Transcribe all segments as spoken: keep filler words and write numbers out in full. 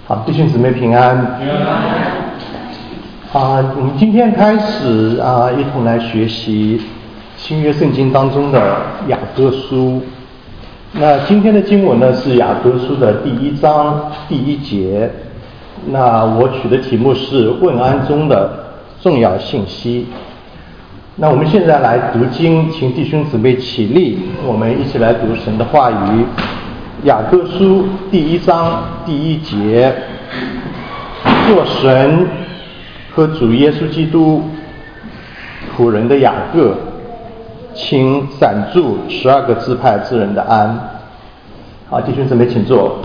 好，弟兄姊妹平安。 平安。 啊，我们今天开始啊，一同来学习新约圣经当中的雅各书。那今天的经文呢是雅各书的第一章第一节。那我取的题目是问安中的重要信息。那我们现在来读经，请弟兄姊妹起立，我们一起来读神的话语。雅各书第一章第一节，做神和主耶稣基督仆人的雅各，请闪住十二个支派之人的安。好，弟兄姊妹请坐。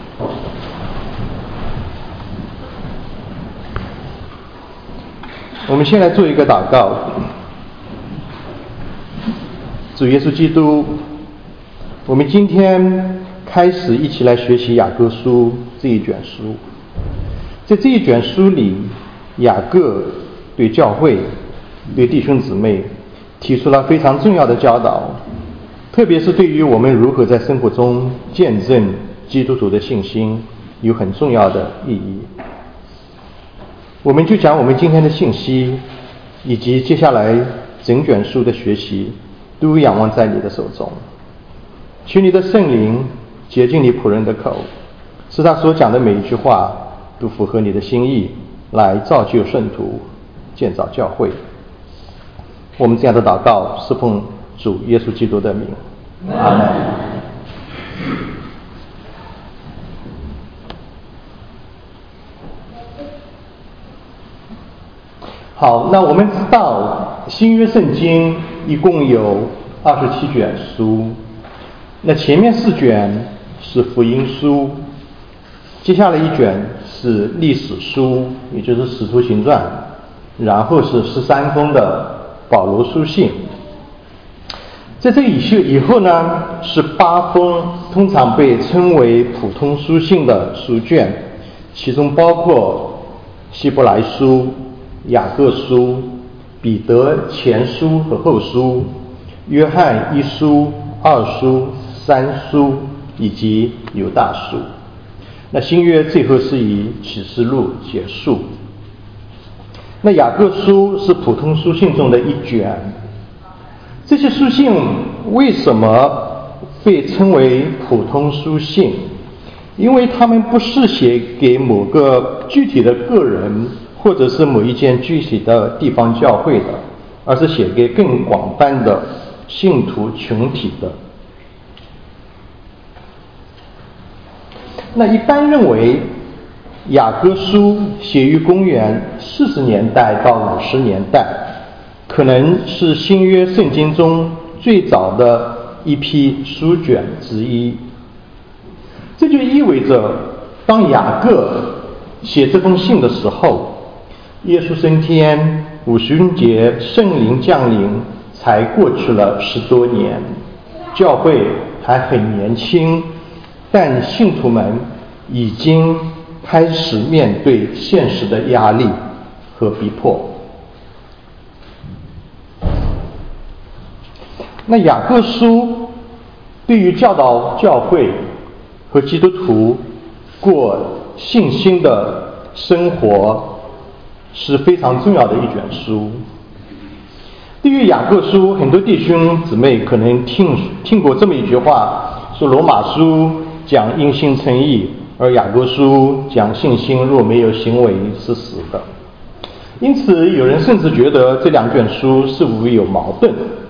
我们先来做一个祷告。主耶稣基督，我们今天开始一起来学习雅各书这一卷书。在这一卷书里，雅各对教会、对弟兄姊妹提出了非常重要的教导，特别是对于我们如何在生活中见证基督徒的信心有很重要的意义。我们就讲我们今天的信息以及接下来整卷书的学习都仰望在你的手中，求你的圣灵洁净你仆人的口，使他所讲的每一句话都符合你的心意，来造就圣徒，建造教会。我们这样的祷告是奉主耶稣基督的名，阿门。好，那我们知道新约圣经一共有二十七卷书，那前面四卷是福音书，接下来一卷是历史书，也就是使徒行传，然后是十三封的保罗书信。在这以后以后呢，是八封通常被称为普通书信的书卷，其中包括希伯来书、雅各书、彼得前书和后书、约翰一书、二书、三书以及犹大书。那新约最后是以启示录结束。那雅各书是普通书信中的一卷。这些书信为什么被称为普通书信？因为他们不是写给某个具体的个人或者是某一间具体的地方教会的，而是写给更广泛的信徒群体的。那一般认为雅各书写于公元四十年代到五十年代，可能是新约圣经中最早的一批书卷之一。这就意味着当雅各写这封信的时候，耶稣升天，五旬节圣灵降临才过去了十多年，教会还很年轻，但信徒们已经开始面对现实的压力和逼迫。那雅各书对于教导教会和基督徒过信心的生活是非常重要的一卷书。对于雅各书，很多弟兄姊妹可能听听过这么一句话，说罗马书讲因信称义，而雅各书讲信心若没有行为是死的。因此有人甚至觉得这两卷书似乎有矛盾。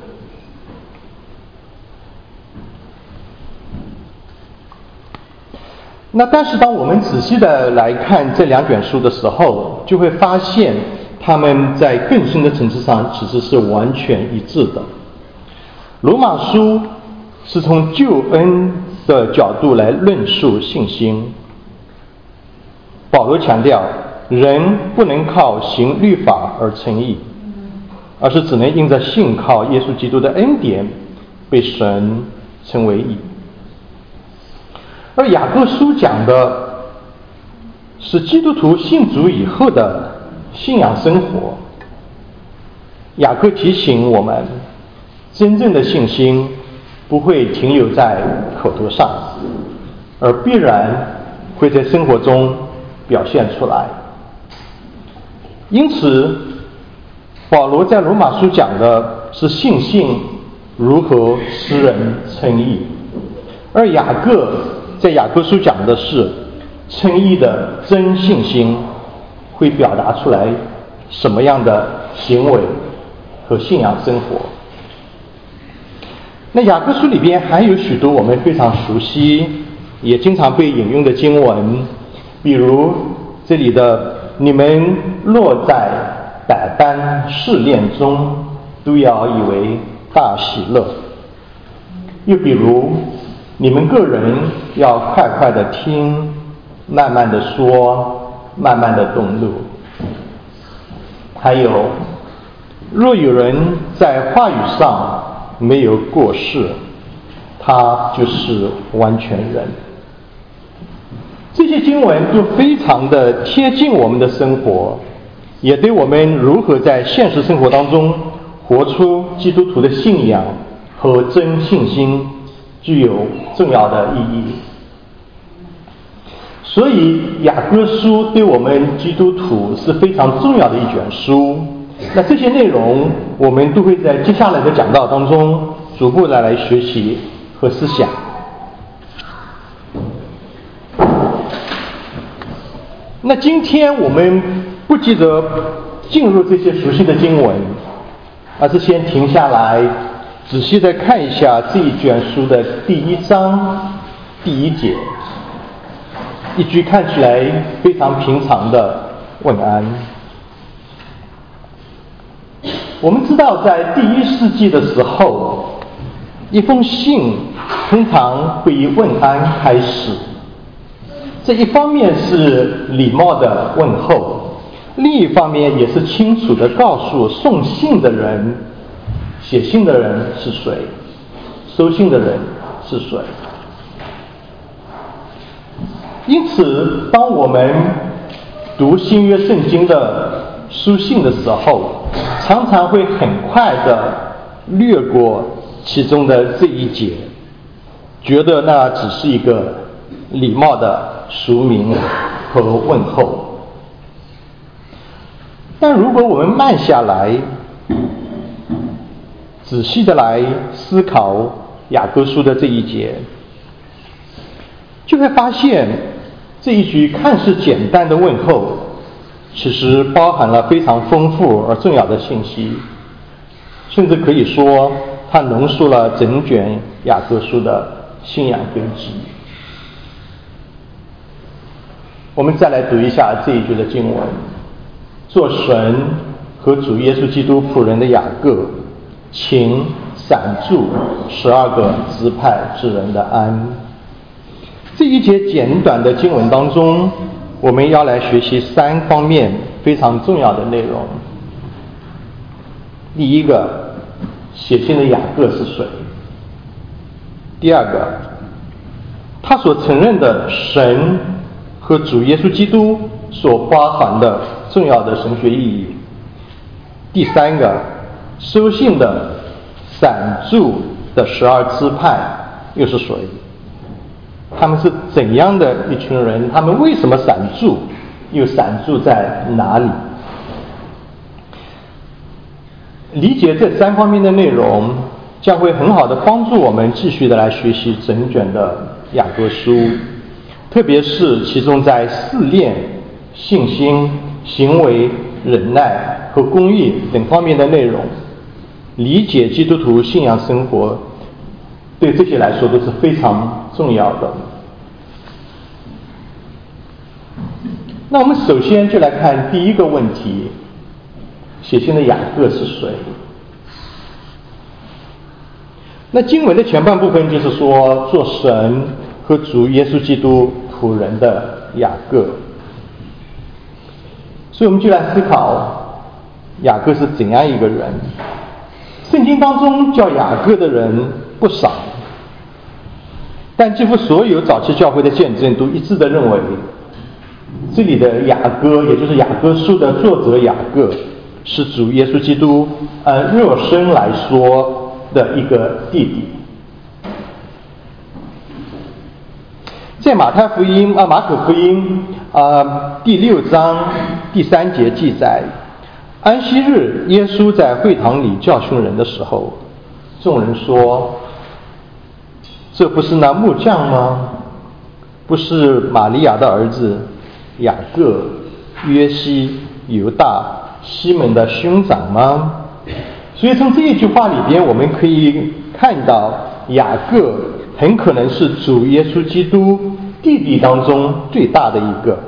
那但是当我们仔细的来看这两卷书的时候，就会发现他们在更深的层次上其实是完全一致的。罗马书是从救恩的角度来论述信心。保罗强调，人不能靠行律法而称义，而是只能因着信靠耶稣基督的恩典被神称为义。而雅各书讲的是基督徒信主以后的信仰生活。雅各提醒我们，真正的信心不会停留在口头上，而必然会在生活中表现出来。因此，保罗在罗马书讲的是信心如何使人称义，而雅各在雅各书讲的是称义的真信心会表达出来什么样的行为和信仰生活。那雅各书里边还有许多我们非常熟悉也经常被引用的经文，比如这里的你们落在百般试炼中，都要以为大喜乐。又比如你们个人要快快的听，慢慢的说，慢慢的动怒。还有，若有人在话语上没有过失，他就是完全人。这些经文都非常的贴近我们的生活，也对我们如何在现实生活当中活出基督徒的信仰和真信心具有重要的意义。所以雅各书对我们基督徒是非常重要的一卷书。那这些内容我们都会在接下来的讲道当中逐步的来学习和思想。那今天我们不急着进入这些熟悉的经文，而是先停下来仔细的看一下这一卷书的第一章第一节，一句看起来非常平常的问安。我们知道在第一世纪的时候，一封信通常会以问安开始，这一方面是礼貌的问候，另一方面也是清楚地告诉送信的人，写信的人是谁，收信的人是谁。因此当我们读新约圣经的书信的时候，常常会很快地略过其中的这一节，觉得那只是一个礼貌的俗名和问候。但如果我们慢下来，仔细的来思考雅各书的这一节，就会发现这一句看似简单的问候，其实包含了非常丰富而重要的信息，甚至可以说它浓缩了整卷雅各书的信仰根基。我们再来读一下这一句的经文：做神和主耶稣基督仆人的雅各，请闪住十二个支派之人的安。这一节简短的经文当中，我们要来学习三方面非常重要的内容。第一个，写信的雅各是谁？第二个，他所承认的神和主耶稣基督所包含的重要的神学意义。第三个，收信的闪住的十二支派又是谁？他们是怎样的一群人？他们为什么闪住？又闪住在哪里？理解这三方面的内容，将会很好的帮助我们继续的来学习整卷的雅各书，特别是其中在试炼、信心、行为、忍耐和公义等方面的内容，理解基督徒信仰生活，对这些来说都是非常重要的。那我们首先就来看第一个问题：写信的雅各是谁？那经文的前半部分就是说，做神和主耶稣基督仆人的雅各。所以我们就来思考雅各是怎样一个人。圣经当中叫雅各的人不少，但几乎所有早期教会的见证都一致的认为，这里的雅各，也就是雅各书的作者雅各，是主耶稣基督按肉身来说的一个弟弟。 在马太福音啊马可福音啊第六章第三节记载，安息日耶稣在会堂里教训人的时候，众人说：这不是那木匠吗？不是玛利亚的儿子雅各、约西、犹大、西门的兄长吗？所以从这一句话里边，我们可以看到雅各很可能是主耶稣基督弟弟当中最大的一个。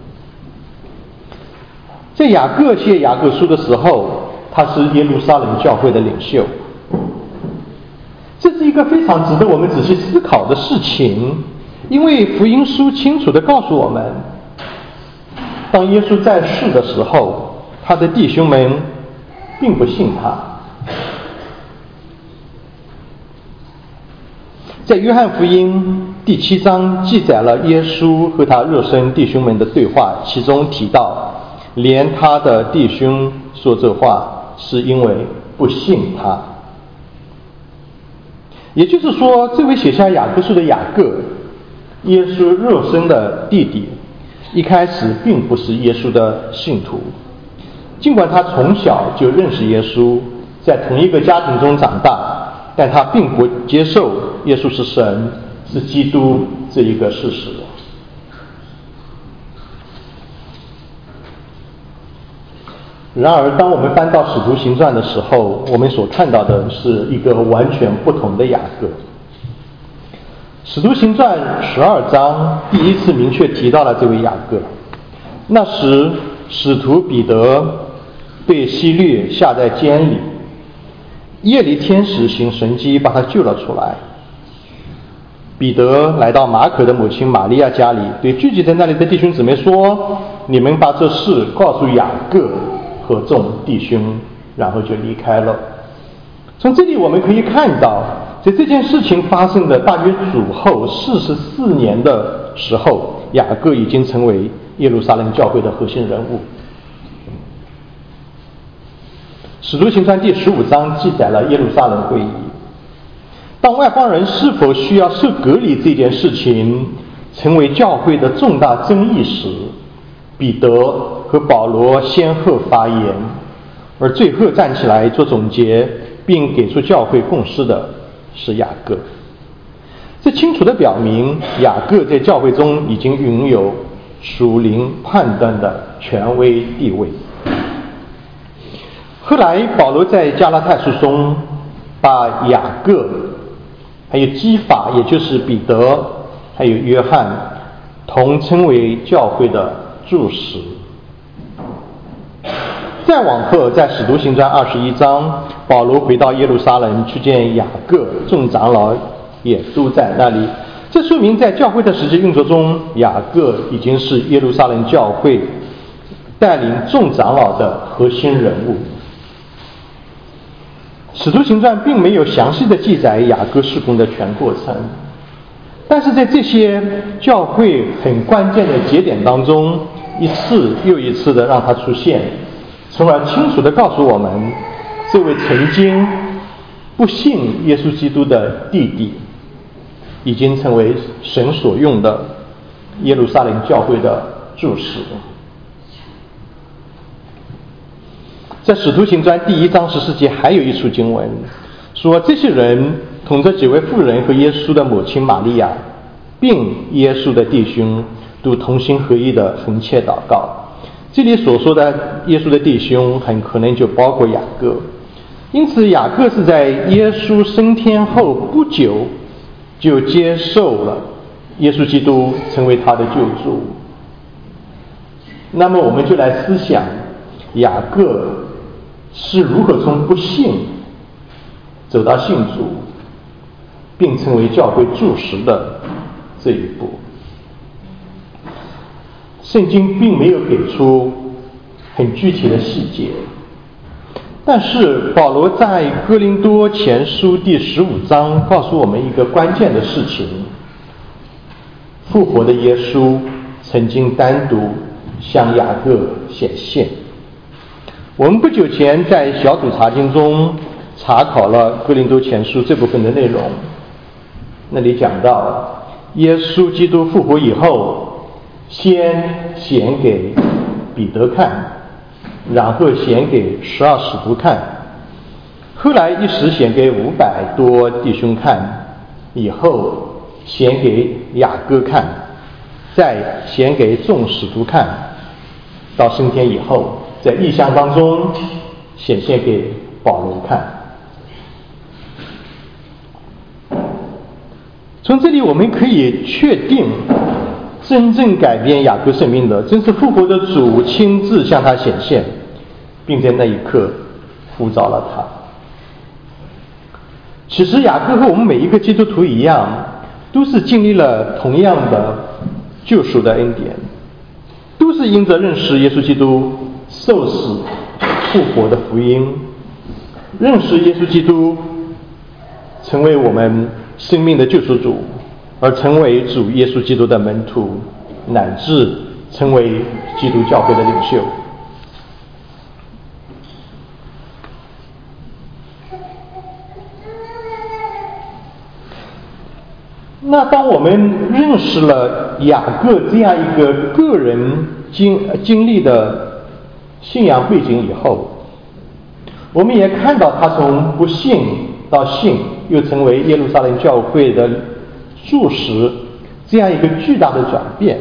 在雅各写雅各书的时候，他是耶路撒冷教会的领袖。这是一个非常值得我们仔细思考的事情，因为福音书清楚地告诉我们，当耶稣在世的时候，他的弟兄们并不信他。在约翰福音第七章记载了耶稣和他热身弟兄们的对话，其中提到连他的弟兄说这话是因为不信他。也就是说，这位写下雅各书的雅各，耶稣热身的弟弟，一开始并不是耶稣的信徒。尽管他从小就认识耶稣，在同一个家庭中长大，但他并不接受耶稣是神，是基督这一个事实。然而当我们翻到使徒行传的时候，我们所看到的是一个完全不同的雅各。使徒行传十二章第一次明确提到了这位雅各。那时使徒彼得被希律下在监里，夜里天使行神迹把他救了出来。彼得来到马可的母亲玛利亚家里，对聚集在那里的弟兄姊妹说：你们把这事告诉雅各和众弟兄，然后就离开了。从这里我们可以看到，在这件事情发生的大约主后四十四年的时候，雅各已经成为耶路撒冷教会的核心人物。使徒行传第十五章记载了耶路撒冷会议。当外邦人是否需要受隔离这件事情成为教会的重大争议时，彼得和保罗先后发言，而最后站起来做总结并给出教会共识的是雅各。这清楚地表明，雅各在教会中已经拥有属灵判断的权威地位。后来保罗在加拉太书中把雅各还有基法，也就是彼得还有约翰同称为教会的柱石。再往后，在使徒行传二十一章，保罗回到耶路撒冷去见雅各，众长老也都在那里。这说明在教会的实际运作中，雅各已经是耶路撒冷教会带领众长老的核心人物。使徒行传并没有详细的记载雅各事工的全过程，但是在这些教会很关键的节点当中，一次又一次的让他出现，从而清楚地告诉我们，这位曾经不信耶稣基督的弟弟，已经成为神所用的耶路撒冷教会的柱石。在使徒行传第一章十四节还有一处经文说，这些人同着几位妇人和耶稣的母亲玛利亚并耶稣的弟兄都同心合意的横切祷告。这里所说的耶稣的弟兄很可能就包括雅各，因此雅各是在耶稣升天后不久就接受了耶稣基督成为他的救主。那么我们就来思想雅各是如何从不信走到信主并成为教会柱石的这一步。圣经并没有给出很具体的细节，但是保罗在哥林多前书第十五章告诉我们一个关键的事情：复活的耶稣曾经单独向雅各显现。我们不久前在小组查经中查考了哥林多前书这部分的内容，那里讲到耶稣基督复活以后，先显给彼得看，然后显给十二使徒看，后来一时显给五百多弟兄看，以后显给雅各看，再显给众使徒看，到升天以后，在异象当中显现给保罗看。从这里我们可以确定，真正改变雅各生命的，正是复活的主亲自向他显现，并在那一刻呼召了他。其实雅各和我们每一个基督徒一样，都是经历了同样的救赎的恩典，都是因着认识耶稣基督受死复活的福音，认识耶稣基督成为我们生命的救赎主，而成为主耶稣基督的门徒，乃至成为基督教会的领袖。那当我们认识了雅各这样一个个人经经历的信仰背景以后，我们也看到他从不信到信，又成为耶路撒冷教会的柱石，这样一个巨大的转变。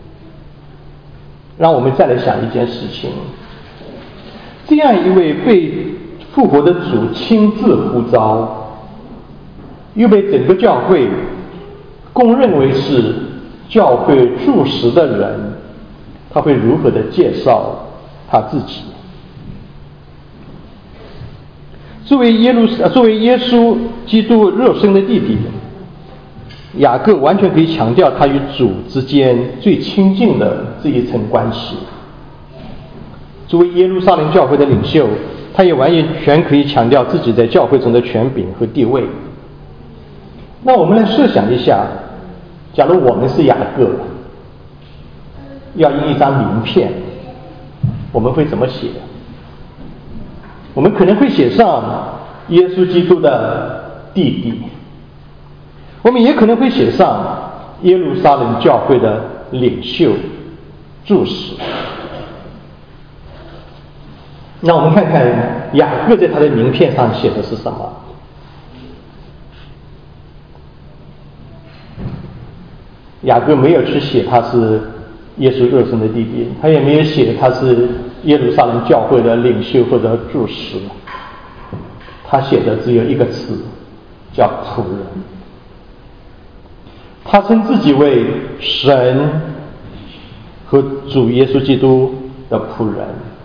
让我们再来想一件事情，这样一位被复活的主亲自呼召，又被整个教会公认为是教会柱石的人，他会如何的介绍他自己？作为耶路作为耶稣基督肉身的弟弟，雅各完全可以强调他与主之间最亲近的这一层关系。作为耶路撒冷教会的领袖，他也完全可以强调自己在教会中的权柄和地位。那我们来设想一下，假如我们是雅各，要印一张名片，我们会怎么写？我们可能会写上耶稣基督的弟弟，我们也可能会写上耶路撒冷教会的领袖、柱石。那我们看看雅各在他的名片上写的是什么？雅各没有去写他是耶稣肉身的弟弟，他也没有写他是耶路撒冷教会的领袖或者柱石，他写的只有一个词，叫仆人。他称自己为神和主耶稣基督的仆人。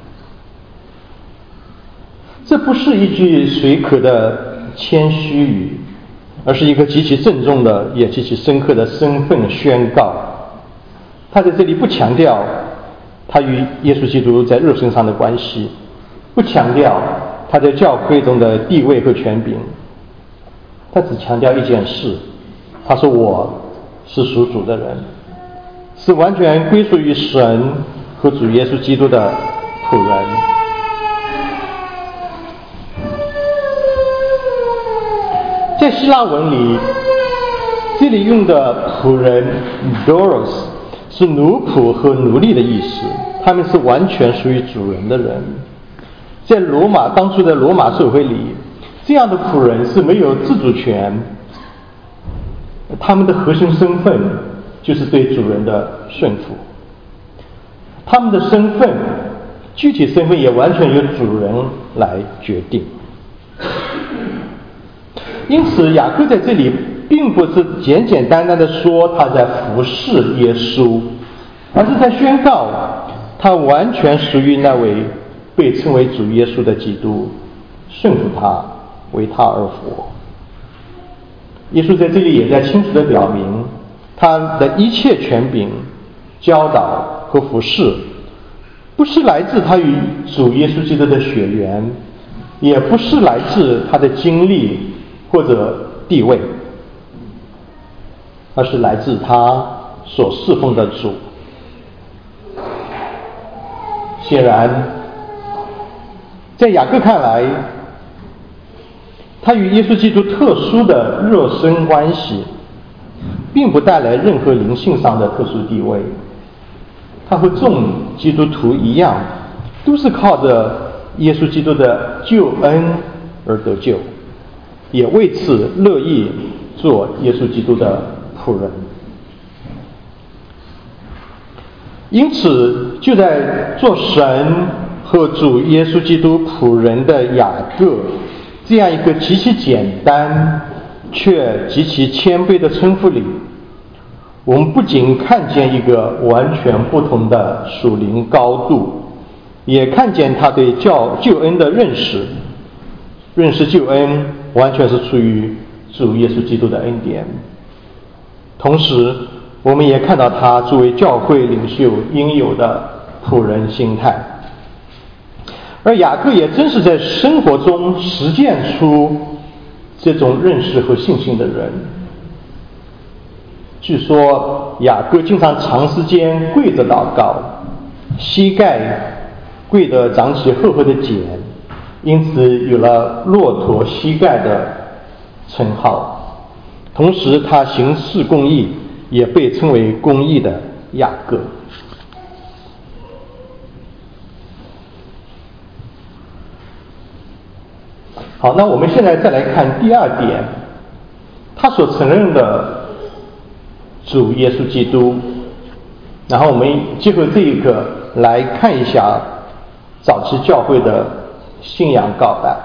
这不是一句随口的谦虚语，而是一个极其郑重的也极其深刻的身份宣告。他在这里不强调他与耶稣基督在肉身上的关系，不强调他在教会中的地位和权柄，他只强调一件事，他说我是属主的人，是完全归属于神和主耶稣基督的仆人。在希腊文里，这里用的仆人 doulos 是奴仆和奴隶的意思，他们是完全属于主人的人。在罗马当初的罗马社会里，这样的仆人是没有自主权，他们的核心身份就是对主人的顺服，他们的身份具体身份也完全由主人来决定。因此雅各在这里并不是简简单单的说他在服侍耶稣，而是在宣告他完全属于那位被称为主耶稣的基督，顺服他，为他而活。耶稣在这里也在清楚地表明，他的一切权柄、教导和服侍不是来自他与主耶稣基督的血缘，也不是来自他的经历或者地位，而是来自他所侍奉的主。显然在雅各看来，他与耶稣基督特殊的肉身关系并不带来任何灵性上的特殊地位。他和众基督徒一样，都是靠着耶稣基督的救恩而得救，也为此乐意做耶稣基督的仆人。因此，就在做神和主耶稣基督仆人的雅各这样一个极其简单却极其谦卑的称呼里，我们不仅看见一个完全不同的属灵高度，也看见他对教救恩的认识。认识救恩完全是出于主耶稣基督的恩典。同时，我们也看到他作为教会领袖应有的仆人心态。而雅各也真是在生活中实践出这种认识和信心的人。据说雅各经常长时间跪着祷告，膝盖跪得长起厚厚的茧，因此有了骆驼膝盖的称号。同时他行事公义，也被称为公义的雅各。好，那我们现在再来看第二点，他所承认的主耶稣基督。然后我们结合这一个来看一下早期教会的信仰告白。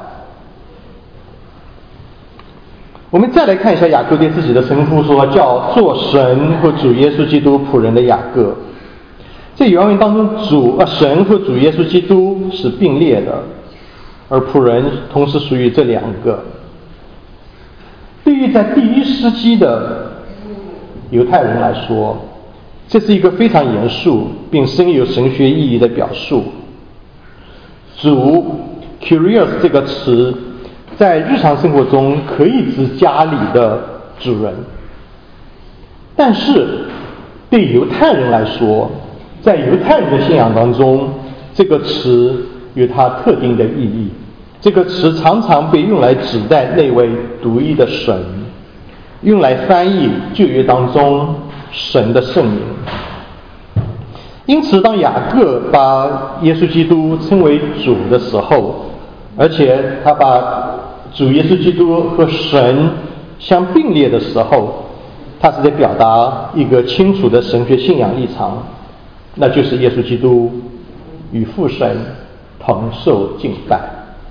我们再来看一下雅各对自己的称呼，说叫做神和主耶稣基督仆人的雅各。在原文当中，主呃神和主耶稣基督是并列的，而仆人同时属于这两个。对于在第一世纪的犹太人来说，这是一个非常严肃并深有神学意义的表述。主 Kyrios 这个词在日常生活中可以指家里的主人，但是对犹太人来说，在犹太人的信仰当中，这个词有它特定的意义。这个词常常被用来指代那位独一的神，用来翻译旧约当中神的圣名。因此当雅各把耶稣基督称为主的时候，而且他把主耶稣基督和神相并列的时候，他是在表达一个清楚的神学信仰立场，那就是耶稣基督与父神同受敬拜。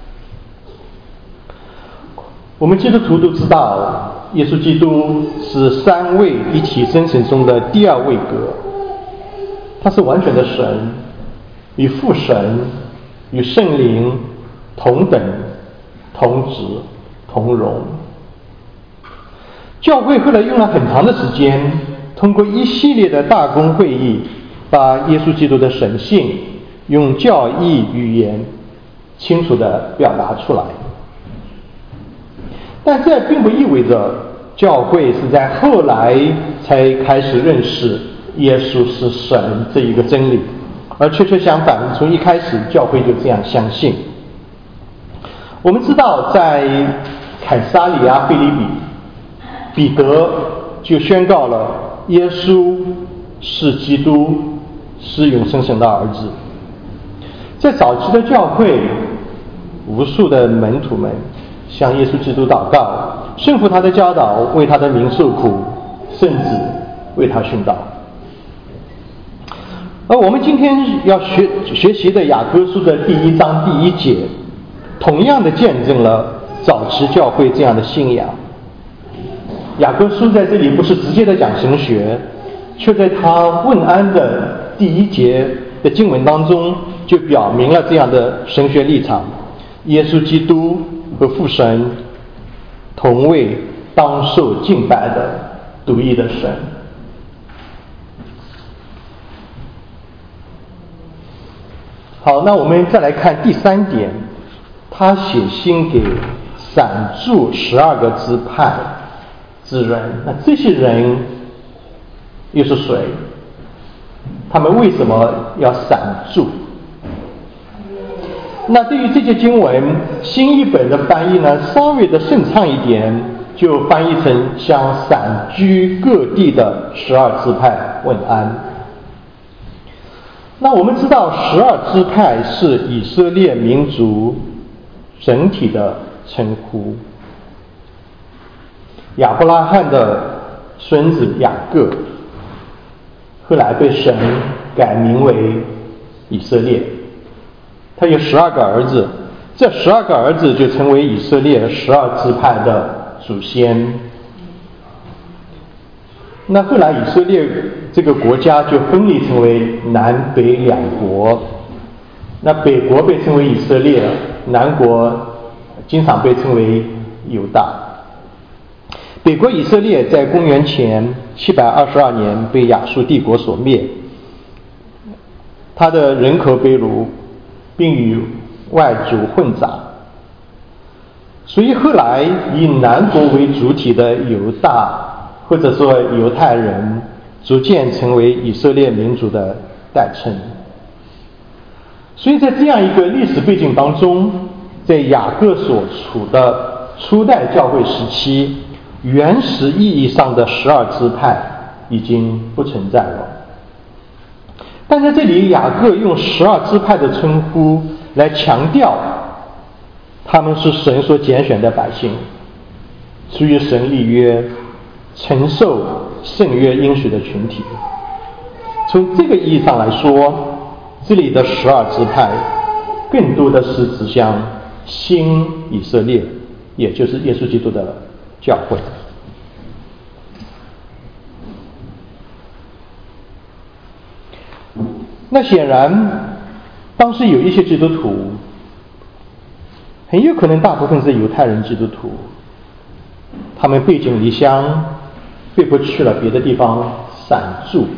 我们基督徒都知道，耶稣基督是三位一体真神中的第二位格，他是完全的神，与父神与圣灵同等同质同荣。教会后来用了很长的时间，通过一系列的大公会议，把耶稣基督的神性用教义语言清楚地表达出来。但这并不意味着教会是在后来才开始认识耶稣是神这一个真理，而确确相反，从一开始教会就这样相信。我们知道在凯撒里亚腓立比，彼得就宣告了耶稣是基督，是永生神的儿子。在早期的教会，无数的门徒们向耶稣基督祷告，顺服他的教导，为他的名受苦，甚至为他殉道。而我们今天要学学习的雅各书的第一章第一节，同样的见证了早期教会这样的信仰。雅各书在这里不是直接的讲神学，却在他问安的第一节的经文当中就表明了这样的神学立场：耶稣基督和父神同为当受敬拜的独一的神。好，那我们再来看第三点，他写信给散住十二个支派之人。那这些人又是谁？他们为什么要散住？那对于这些经文，新译本的翻译呢，稍微的顺畅一点， 就翻译成向散居各地的十二支派问安。那我们知道十二支派是以色列民族整体的称呼。亚伯拉罕的孙子雅各后来被神改名为以色列，他有十二个儿子，这十二个儿子就成为以色列十二支派的祖先。那后来以色列这个国家就分离成为南北两国，那北国被称为以色列，南国经常被称为犹大。北国以色列在公元前七百二十二年被亚述帝国所灭，他的人口被掳，并与外族混杂，所以后来以南国为主体的犹大或者说犹太人逐渐成为以色列民族的代称。所以在这样一个历史背景当中，在雅各所处的初代教会时期，原始意义上的十二支派已经不存在了。但在这里，雅各用十二支派的称呼来强调他们是神所拣选的百姓，出于神立约，承受圣约应许的群体。从这个意义上来说，这里的十二支派更多的是指向新以色列，也就是耶稣基督的教会。那显然当时有一些基督徒，很有可能大部分是犹太人基督徒，他们背井离乡，被迫去了别的地方散住。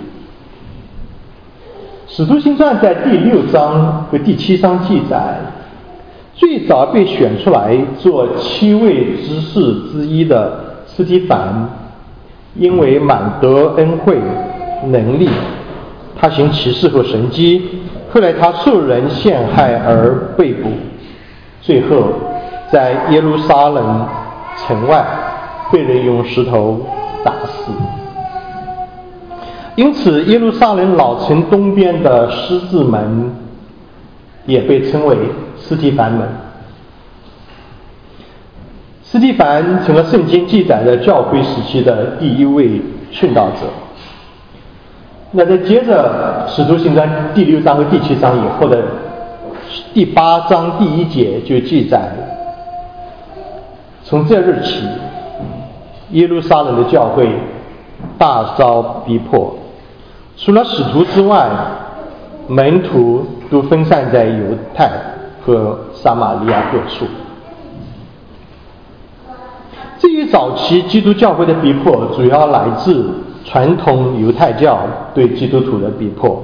使徒行传在第六章和第七章记载，最早被选出来做七位执事之一的司提反，因为满得恩惠能力，他行奇事和神迹，后来他受人陷害而被捕，最后在耶路撒冷城外被人用石头打死。因此耶路撒冷老城东边的狮子门也被称为司提反门。司提反成了圣经记载的教会时期的第一位殉道者。那在接着使徒行传第六章和第七章以后的第八章第一节就记载，从这日起耶路撒冷的教会大遭逼迫，除了使徒之外，门徒都分散在犹太和撒玛利亚各处。至于早期基督教会的逼迫，主要来自传统犹太教对基督徒的逼迫。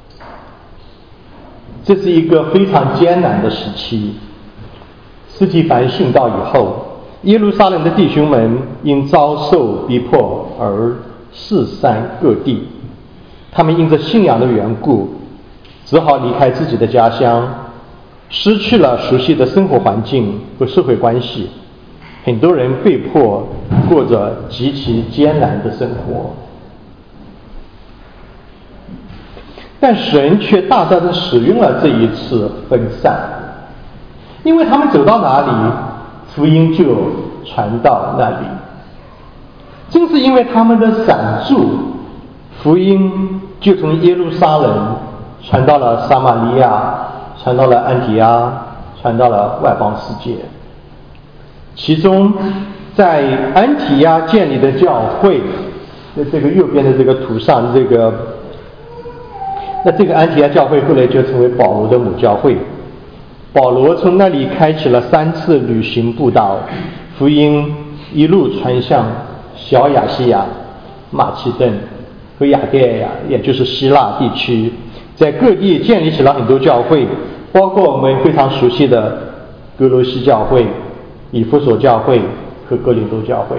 这是一个非常艰难的时期。司提反殉道以后，耶路撒冷的弟兄们因遭受逼迫而四散各地，他们因着信仰的缘故，只好离开自己的家乡，失去了熟悉的生活环境和社会关系，很多人被迫过着极其艰难的生活。但神却大大的使用了这一次分散，因为他们走到哪里，福音就传到那里。正是因为他们的散住，福音就从耶路撒冷传到了撒玛利亚，传到了安提阿，传到了外邦世界。其中在安提阿建立的教会，在这个右边的这个图上，这个那这个安提阿教会后来就成为保罗的母教会。保罗从那里开启了三次旅行布道，福音一路传向小亚细亚、马其顿和亚该亚，也就是希腊地区，在各地建立起了很多教会，包括我们非常熟悉的哥罗西教会、以弗所教会和哥林多教会。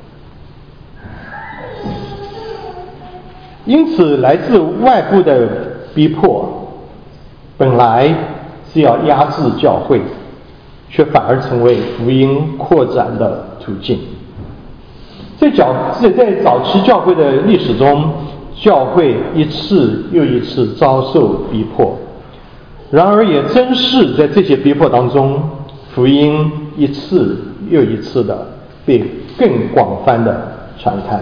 因此来自外部的逼迫本来是要压制教会，却反而成为福音扩展的途径。 在早在在早期教会的历史中，教会一次又一次遭受逼迫，然而也正是在这些逼迫当中，福音一次又一次的被更广泛的传开。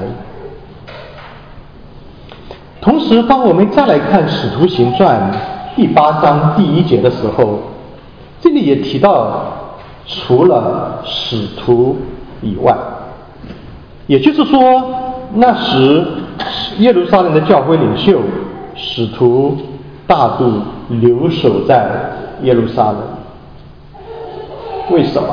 同时，当我们再来看《使徒行传》第八章第一节的时候，这里也提到，除了使徒以外，也就是说，那时耶路撒冷的教会领袖、使徒大都留守在耶路撒冷。为什么？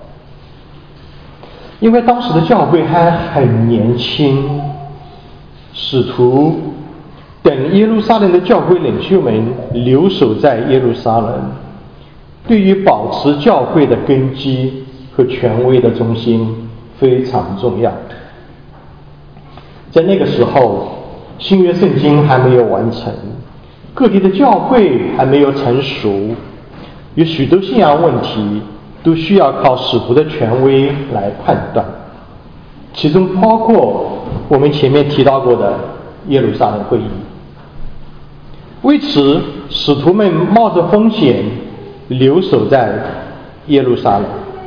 因为当时的教会还很年轻，使徒等耶路撒冷的教会领袖们留守在耶路撒冷，对于保持教会的根基和权威的中心非常重要。在那个时候，新约圣经还没有完成，各地的教会还没有成熟，有许多信仰问题都需要靠使徒的权威来判断，其中包括我们前面提到过的耶路撒冷会议。为此，使徒们冒着风险留守在耶路撒冷，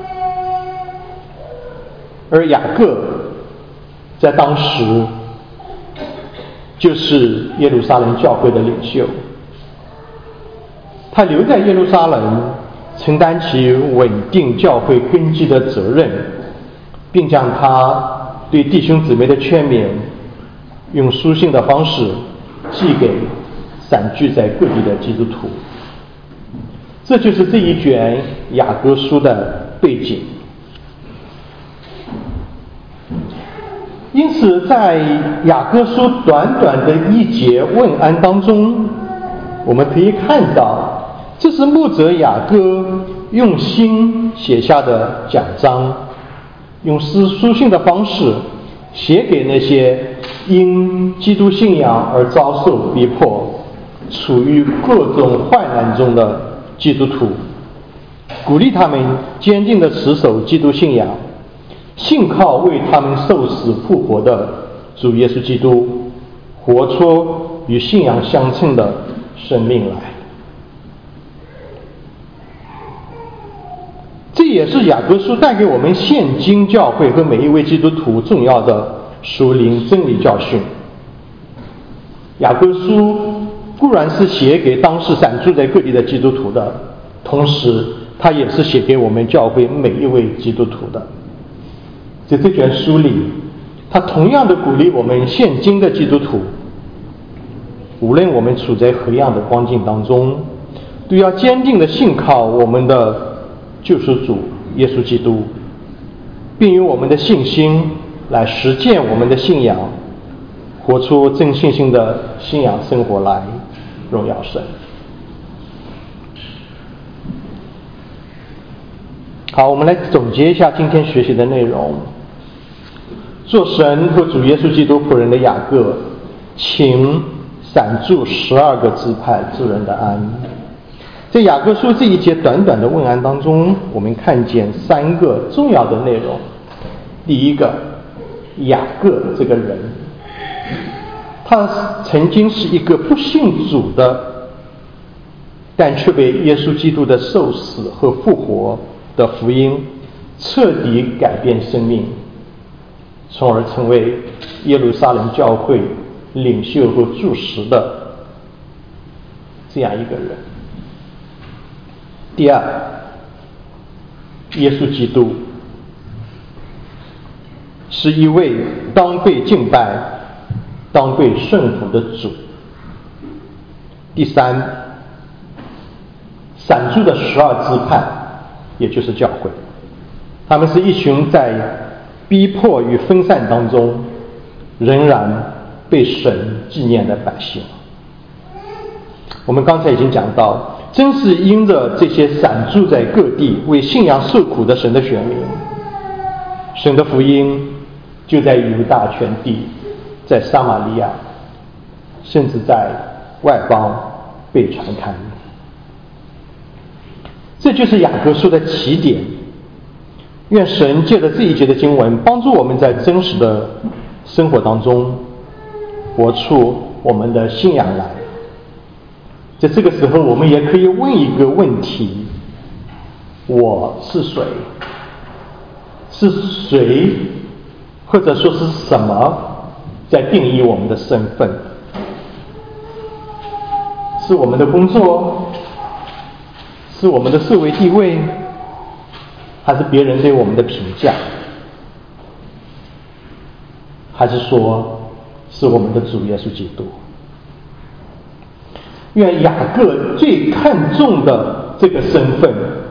而雅各在当时就是耶路撒冷教会的领袖，他留在耶路撒冷，承担起稳定教会根基的责任，并将他对弟兄姊妹的劝勉用书信的方式寄给散居在各地的基督徒。这就是这一卷雅各书的背景。因此，在雅各书短短的一节问安当中，我们可以看到，这是牧者雅各用心写下的讲章，用书书信的方式写给那些因基督信仰而遭受逼迫、处于各种患难中的基督徒，鼓励他们坚定地持守基督信仰，信靠为他们受死复活的主耶稣基督，活出与信仰相称的生命来。这也是雅各书带给我们现今教会和每一位基督徒重要的属灵真理教训。雅各书固然是写给当时散住在各地的基督徒的，同时它也是写给我们教会每一位基督徒的。在这卷书里，它同样的鼓励我们现今的基督徒，无论我们处在何样的光景当中，都要坚定地信靠我们的救赎主耶稣基督，并用我们的信心来实践我们的信仰，活出真信心的信仰生活来，荣耀神。好，我们来总结一下今天学习的内容。做神和主耶稣基督仆人的雅各，请散住十二个支派之人的安。在雅各书这一节短短的问安当中，我们看见三个重要的内容。第一个，雅各这个人，他曾经是一个不信主的，但却被耶稣基督的受死和复活的福音彻底改变生命，从而成为耶路撒冷教会领袖和柱石的这样一个人。第二，耶稣基督是一位当被敬拜、当被顺服的主。第三，散住的十二支派，也就是教会，他们是一群在逼迫与分散当中仍然被神纪念的百姓。我们刚才已经讲到，正是因着这些散住在各地为信仰受苦的神的选民，神的福音就在犹大全地，在撒玛利亚，甚至在外邦被传开。这就是雅各书的起点。 愿神借着这一节的经文，帮助我们在真实的生活当中活出我们的信仰来。在这个时候，我们也可以问一个问题：我是谁？是谁，或者说是什么在定义我们的身份？是我们的工作？是我们的社会地位？还是别人对我们的评价？还是说是我们的主耶稣基督？愿雅各最看重的这个身份，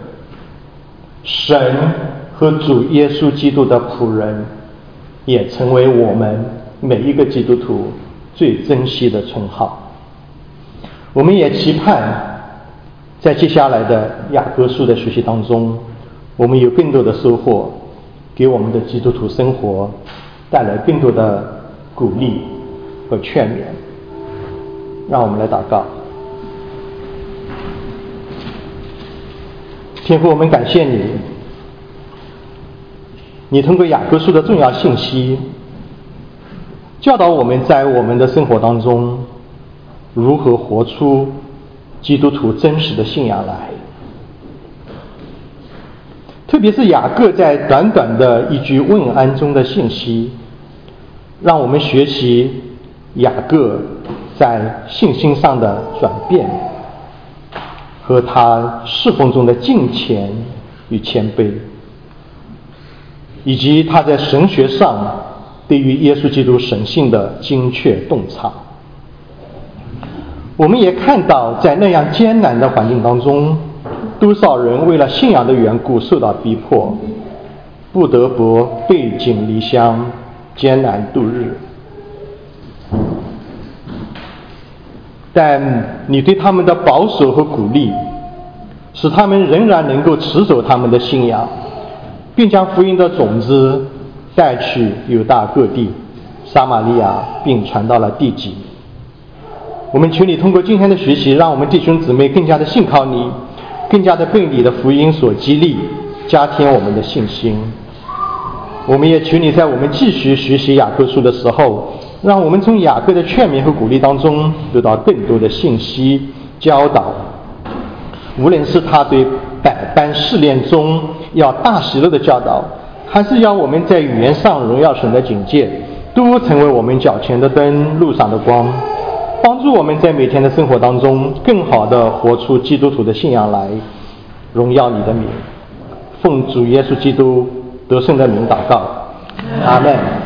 神和主耶稣基督的仆人，也成为我们每一个基督徒最珍惜的称号。我们也期盼在接下来的雅各书的学习当中，我们有更多的收获，给我们的基督徒生活带来更多的鼓励和劝勉。让我们来祷告。天父，我们感谢你，你通过雅各书的重要信息，教导我们在我们的生活当中如何活出基督徒真实的信仰来。特别是雅各在短短的一句问安中的信息，让我们学习雅各在信心上的转变，和他侍奉中的敬虔与谦卑，以及他在神学上对于耶稣基督神性的精确洞察。我们也看到在那样艰难的环境当中，多少人为了信仰的缘故受到逼迫，不得不背井离乡，艰难度日。但你对他们的保守和鼓励，使他们仍然能够持守他们的信仰，并将福音的种子带去犹大各地、撒玛利亚，并传到了地极。我们求你通过今天的学习，让我们弟兄姊妹更加的信靠你，更加的被你的福音所激励，加添我们的信心。我们也求你在我们继续学习雅各书的时候，让我们从雅各的劝勉和鼓励当中得到更多的信息教导，无论是他对百般试炼中要大喜乐的教导，还是要我们在语言上荣耀神的警戒，都成为我们脚前的灯，路上的光，帮助我们在每天的生活当中更好地活出基督徒的信仰来，荣耀你的名。奉主耶稣基督得胜的名祷告，阿们。